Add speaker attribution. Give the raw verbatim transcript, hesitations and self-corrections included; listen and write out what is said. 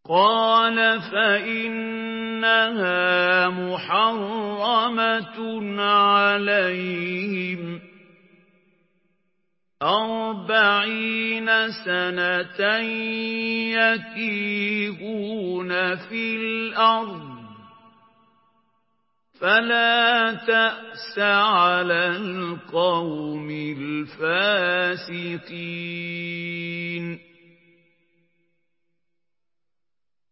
Speaker 1: قال فإنها محرمة عليهم أربعين سنة يتيهون في الأرض فلا تأس على القوم الفاسقين.